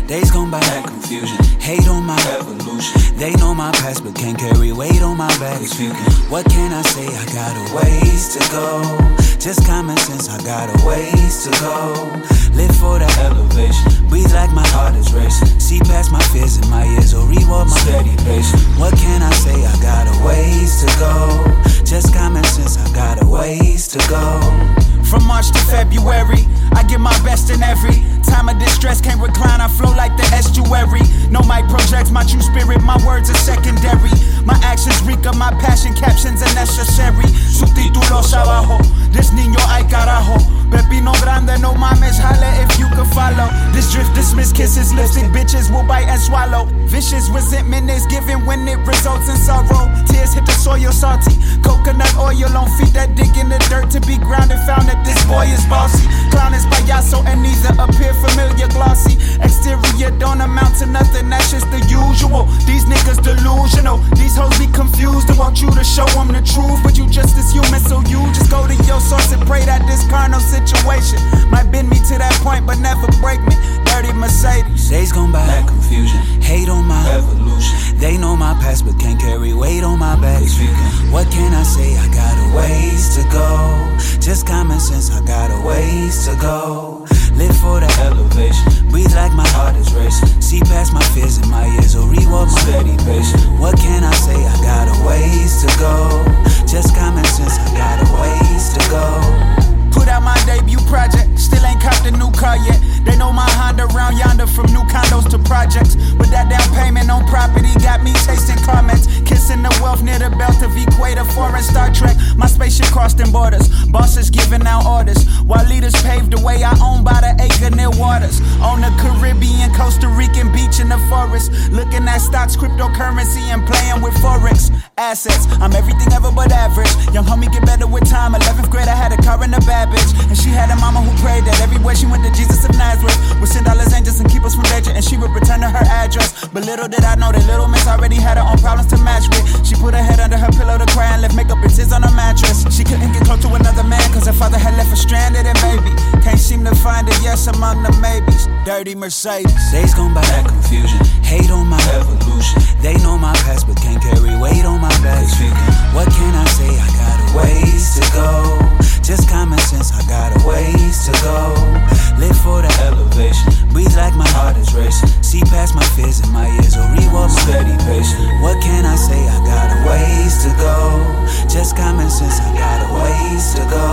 Days gone by, that confusion, hate on my evolution. They know my past but can't carry weight on my back. What can I say? I got a ways to go. Just common sense, I got a ways to go. Live for the elevation, breathe like my heart is racing. See past my fears in my ears or reward my steady pace. What can I say? I got a ways to go. Just common sense, I got a ways to go. From March to February, I give my best in every time of distress. Can't recline, I flow like the estuary. No mic projects my true spirit, my words are secondary. My actions reek of my passion, captions are necessary. Subtítulos abajo, this niño ay carajo. Pepino grande, no mames, holla if you can follow. This drift, dismiss, kisses, lipstick, bitches will bite and swallow. Vicious resentment is given when it results in sorrow. Tears hit the soil salty, coconut oil on feet that dig in the dirt to be grounded. Found that this boy is bossy. Clown is payaso and neither appear familiar, glossy. Exterior don't amount to nothing, that's just the usual. These niggas delusional, these hoes be confused and want you to show them the truth, but you just as human, so you just go to your source and pray that this carnal situation might bend me to that point but never break me. Dirty Mercedes. Days gone by, that confusion, hate on my evolution. They know my past but can't carry weight on my back. What can I say? I got a ways to go. Just common sense, I got a ways to go. Live for the elevation, breathe like my heart is racing. See past my fears in my ears or reward my steady pace. What can I say? I got a ways to go. Just common sense, I got a ways to go. Put out my debut project, still ain't copped a new car yet. They know my Honda round yonder from new condos to projects. But that down payment on property got me tasting comments. Kissing the wealth near the belt of equator, foreign Star Trek. My spaceship crossed them borders, bosses giving out orders, while leaders paved the way. I own by the acre near waters, on the Caribbean, Costa Rican beach in the forest. Looking at stocks, cryptocurrency and playing with Forex assets. I'm everything ever but average. Young homie get better with time. 11th grade I had a car and a bad bitch, and she had a mama who prayed that everywhere she went to Jesus of Nazareth would send all his angels and keep us from danger, and she would return to her address. But little did I know that little miss already had her own problems to match with. She put her head under her pillow to cry and left makeup and tears on her mattress. She couldn't get close to another man cause her father had left her stranded and baby can't seem to find a yes among the maybes. Dirty Mercedes. Days gone by, that confusion, hate on my evolution. They know my past but can't carry weight on my back. What can I say? I got a ways to go. Just common sense, I got a ways to go. Live for the elevation, breathe like my heart is racing. See past my fears in my ears or reward my steady pace. What can I say? I got a ways to go. Just common sense, I got a ways to go.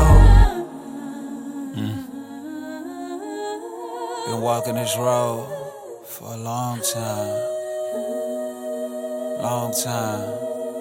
Been walking this road for a long time. Long time.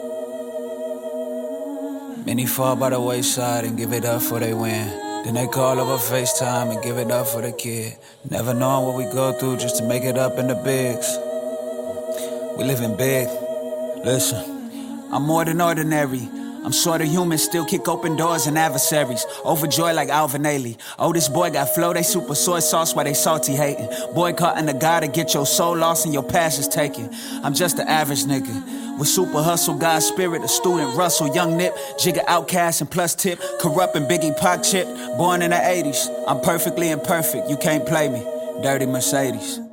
Many fall by the wayside and give it up for they win. Then they call over FaceTime and give it up for the kid. Never knowing what we go through just to make it up in the bigs. We living big. Listen, I'm more than ordinary. I'm sort of human, still kick open doors and adversaries. Overjoyed like Alvin Ailey. Oh, this boy got flow, they super soy sauce while they salty hating. Boy caught in the guy to get your soul lost and your past is taken. I'm just an average nigga with super hustle, God's spirit, a student Russell, young Nip, Jigga Outcast and plus tip, corrupt and Biggie Pac chip. Born in the 80s, I'm perfectly imperfect, you can't play me. Dirty Mercedes.